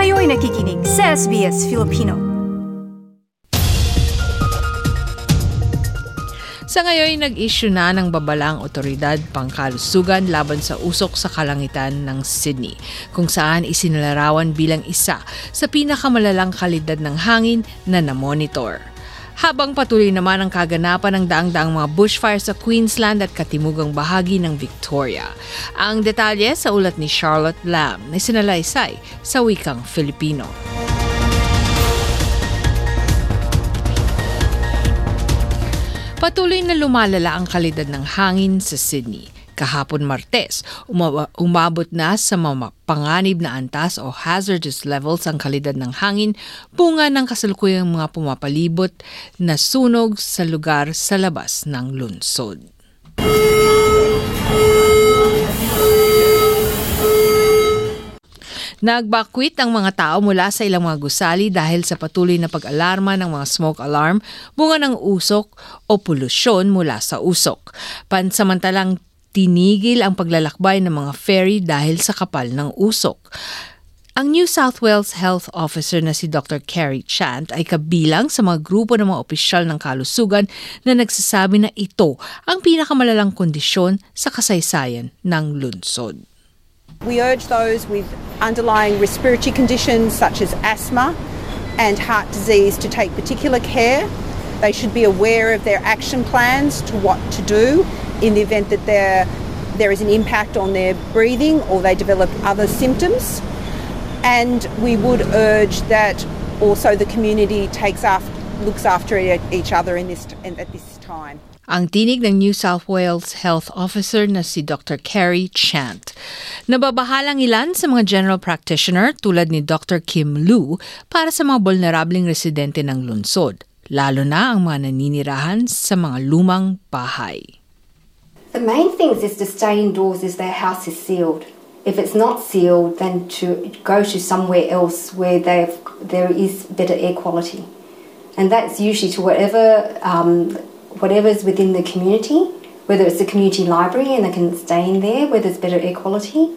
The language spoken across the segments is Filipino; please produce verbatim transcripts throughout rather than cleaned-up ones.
Kayo'y nakikinig sa S B S Filipino. Sa ngayon, nag-issue na ng babala ang otoridad pangkalusugan laban sa usok sa kalangitan ng Sydney, kung saan isinalarawan bilang isa sa pinakamalalang kalidad ng hangin na namonitor. Habang patuloy naman ang kaganapan ng daang-daang mga bushfire sa Queensland at katimugang bahagi ng Victoria. Ang detalye sa ulat ni Charlotte Lam na sinalaysay sa wikang Filipino. Patuloy na lumalala ang kalidad ng hangin sa Sydney. Kahapon Martes, umabot na sa mga panganib na antas o hazardous levels ang kalidad ng hangin, bunga ng kasalukuyang mga pumapalibot na sunog sa lugar sa labas ng lungsod. Nagbakwit ang mga tao mula sa ilang mga gusali dahil sa patuloy na pag-alarma ng mga smoke alarm, bunga ng usok o polusyon mula sa usok. Pansamantalang tinigil ang paglalakbay ng mga ferry dahil sa kapal ng usok. Ang New South Wales Health Officer na si Doctor Carrie Chant ay kabilang sa mga grupo ng mga opisyal ng kalusugan na nagsasabi na ito ang pinakamalalang kondisyon sa kasaysayan ng lungsod. We urge those with underlying respiratory conditions such as asthma and heart disease to take particular care. They should be aware of their action plans to what to do in the event that there, there is an impact on their breathing or they develop other symptoms. And we would urge that also the community takes after, looks after each other in this, at this time. Ang tinig ng New South Wales Health Officer na si Doctor Carrie Chant. Nababahalang ilan sa mga general practitioner tulad ni Doctor Kim Lu para sa mga vulnerableng residente ng lungsod, lalo na ang mga naninirahan sa mga lumang bahay. The main thing is to stay indoors if their house is sealed. If it's not sealed, then to go to somewhere else where they've, there is better air quality. And that's usually to whatever... Um, whatever's within the community, whether it's the community library and they can stay in there where there's better air quality,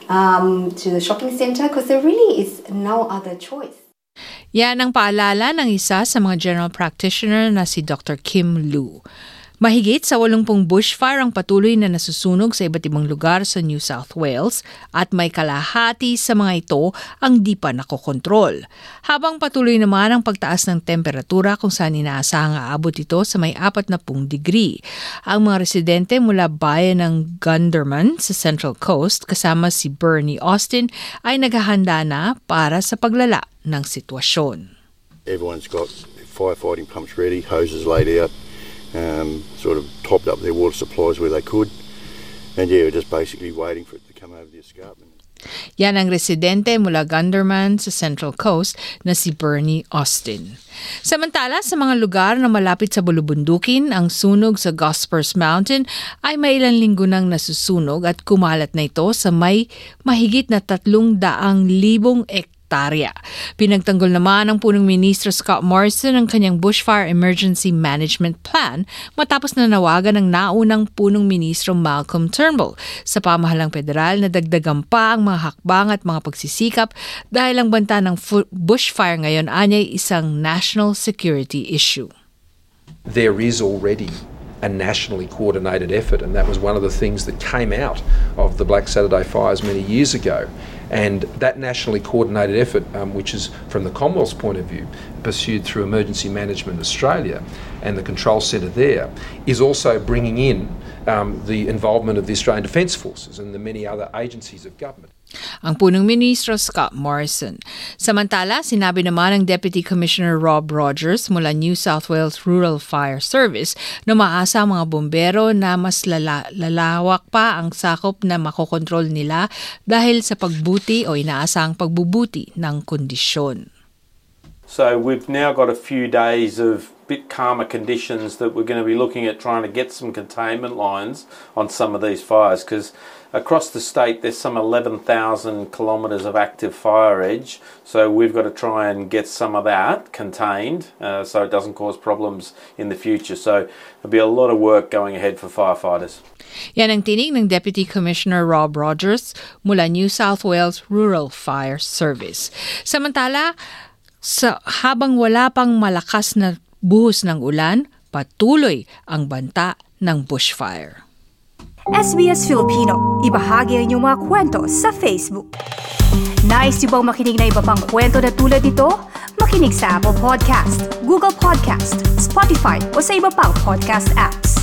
um, to the shopping centre, because there really is no other choice. Yan ang paalala ng isa sa mga general practitioner na si Doctor Kim Lu. Mahigit sa walumpung bushfire ang patuloy na nasusunog sa iba't ibang lugar sa New South Wales at may kalahati sa mga ito ang di pa nakokontrol. Habang patuloy naman ang pagtaas ng temperatura kung saan inaasahang aabot ito sa may apat na pung degree. Ang mga residente mula bayan ng Gunderman sa Central Coast kasama si Bernie Austin ay naghahanda na para sa paglala ng sitwasyon. Everyone's got firefighting pumps ready, hoses laid out. Um, sort of topped up their water supplies where they could. And yeah, we're just basically waiting for it to come over the escarpment. Yan ang residente mula Gunderman sa Central Coast na si Bernie Austin. Samantala, sa mga lugar na malapit sa bulubundukin, ang sunog sa Gospers Mountain ay may ilang linggo nang nasusunog at kumalat na ito sa may mahigit na tatlong daang libong ek Pinagtanggol naman ng punong ministro Scott Morrison ang kanyang bushfire emergency management plan matapos na nawagan ng naunang punong ministro Malcolm Turnbull sa pamahalang federal na dagdagan pa ang mga hakbang at mga pagsisikap dahil ang banta ng bushfire ngayon ay isang national security issue. There is already a nationally coordinated effort, and that was one of the things that came out of the Black Saturday fires many years ago. And that nationally coordinated effort, um, which is from the Commonwealth's point of view, pursued through Emergency Management Australia and the control centre there, is also bringing in um, the involvement of the Australian Defence Forces and the many other agencies of government. Ang punong ministro Scott Morrison. Samantala, sinabi naman ng Deputy Commissioner Rob Rogers mula New South Wales Rural Fire Service na maasa ang mga bombero na mas lala- lalawak pa ang sakop na makokontrol nila dahil sa pagbuti o inaasang pagbubuti ng kondisyon. So we've now got a few days of bit calmer conditions that we're going to be looking at trying to get some containment lines on some of these fires because across the state there's some eleven thousand kilometres of active fire edge, so we've got to try and get some of that contained uh, so it doesn't cause problems in the future. So there'll be a lot of work going ahead for firefighters. Yan ang tinig ng Deputy Commissioner Rob Rogers mula New South Wales Rural Fire Service. Samantala, sa habang wala pang malakas na buhos ng ulan, patuloy ang banta ng bushfire. S B S Filipino, ibahagi ang inyong mga kwento sa Facebook. Nice yung bang makinig na iba pang kwento na tulad ito? Makinig sa Apple Podcast, Google Podcast, Spotify o sa iba pang podcast apps.